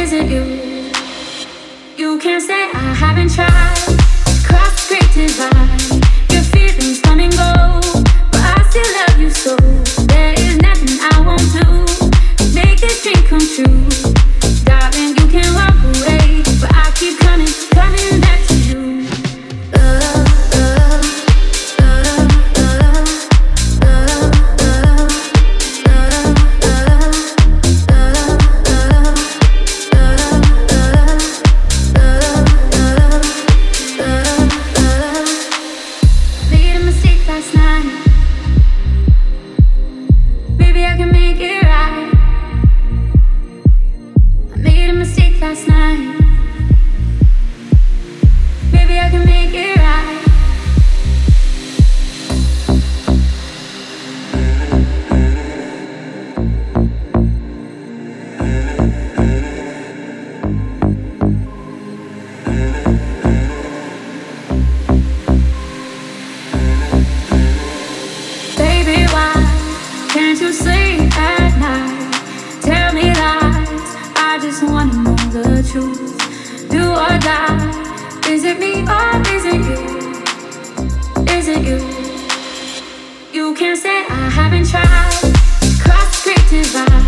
Is it you? You can't say I haven't tried. Cross the great divide. Your feelings come and go, but I still love you so. There is nothing I won't do to make this dream come true. Darling, you can walk away, but I keep coming back to you. Love, love, love, love, love, love, love, made a mistake last night. Maybe I can make it right. I made a mistake last night. Maybe I can make it right. Baby, why can't you sleep at night? Tell me lies, I just wanna know the truth. Do or die, is it me or is it you? Is it you? You can't say I haven't tried. Cross the great divide.